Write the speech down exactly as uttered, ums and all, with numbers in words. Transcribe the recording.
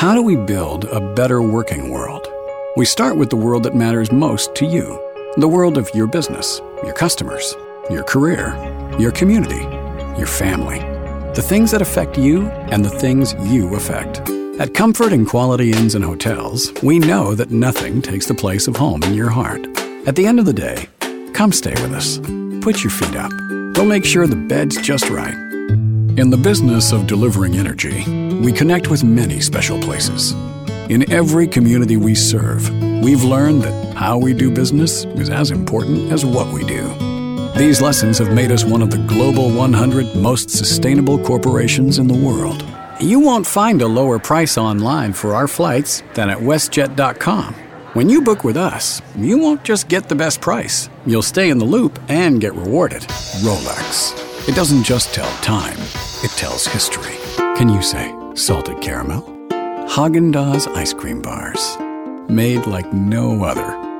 How do we build a better working world? We start with the world that matters most to you. The world of your business, your customers, your career, your community, your family. The things that affect you and the things you affect. At Comfort and Quality Inns and Hotels, we know that nothing takes the place of home in your heart. At the end of the day, come stay with us. Put your feet up. We'll make sure the bed's just right. In the business of delivering energy, we connect with many special places. In every community we serve, we've learned that how we do business is as important as what we do. These lessons have made us one of the global one hundred most sustainable corporations in the world. You won't find a lower price online for our flights than at westjet dot com. When you book with us, you won't just get the best price. You'll stay in the loop and get rewarded. Rolex. It doesn't just tell time, it tells history. Can you say salted caramel? Haagen-Dazs ice cream bars. Made like no other.